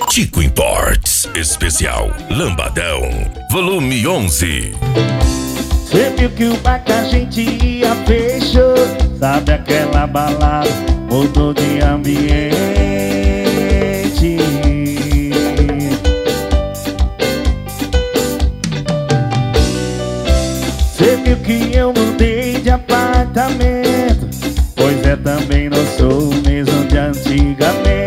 Chico Imports, especial Lambadão, volume 11. Cê viu que o bar que a gente ia fechou, sabe aquela balada, mudou de ambiente. Cê viu que eu mudei de apartamento, pois é, também não sou o mesmo de antigamente.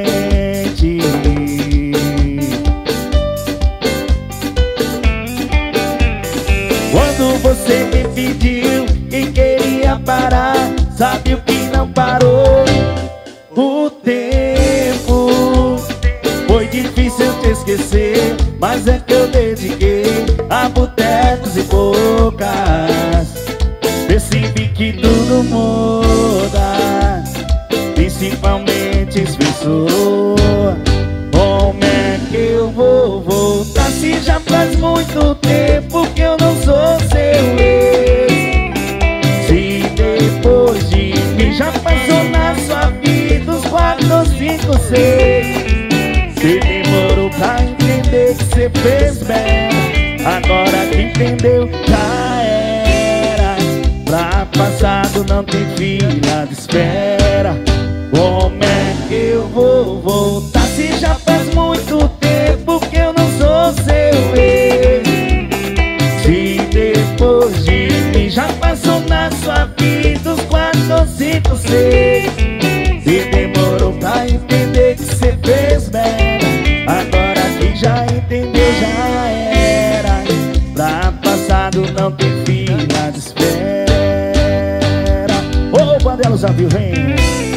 Quando você me pediu que queria parar, sabe o que não parou? O tempo. Foi difícil te esquecer, mas é que eu dediquei a botecos e bocas. Percebi que tudo muda, principalmente as pessoas. Como é que eu vou voltar se já faz muito tempo que eu não sou seu ex? Se depois de mim já passou na sua vida uns 4, 5, 6. Cê demorou pra entender que cê fez bem, agora que entendeu já era. Pra passado não tem fila de espera. Como é que eu vou voltar se já faz muito tempo que eu não sou seu ex? Se depois de mim já passou na sua vida uns 4, 5, 6. Se demorou pra entender que cê fez bem, agora que já entendeu já era. Pra passado não tem fila de espera. Ô, Bandela, já viu, vem.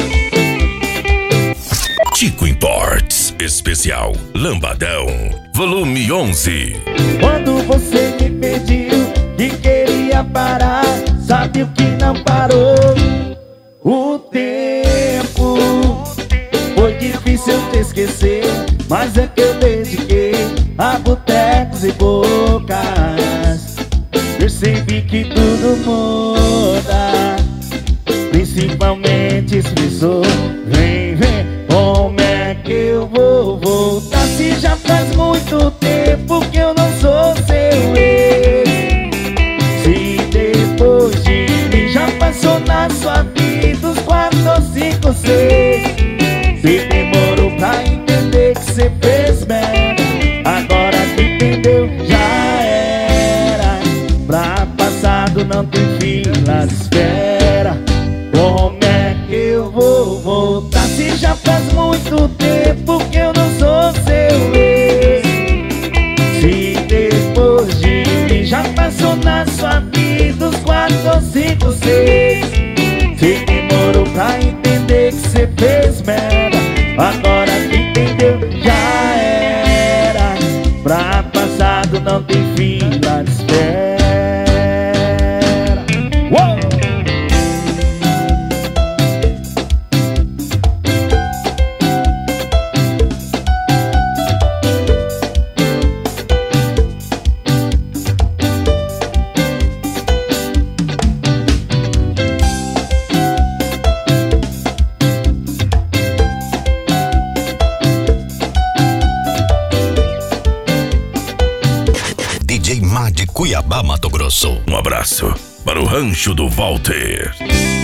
Chico Imports, especial Lambadão, volume 11. Quando você me pediu que queria parar, sabe o que não parou? O tempo. Foi difícil te esquecer, mas é que eu dediquei a botecos e bocas. Percebi que tudo muda, principalmente as pessoas. Vem, vem. Como é que eu vou voltar se já faz muito tempo que eu não sou seu ex? Se depois de mim já passou na sua vida uns 4, 5, 6. Se demorou pra entender que cê fez bem, agora que entendeu já era. Pra passado não tem fila de espera. Como é que eu vou voltar se já faz muito tempo que eu não sou seu ex? Se depois de mim já passou na sua vida uns 4, 5, 6. Se demorou pra entender que cê fez merda, agora que entendeu já era. Pra passado não tem fila de espera. Uou! DJ Má de Cuiabá, Mato Grosso. Um abraço para o Rancho do Walter.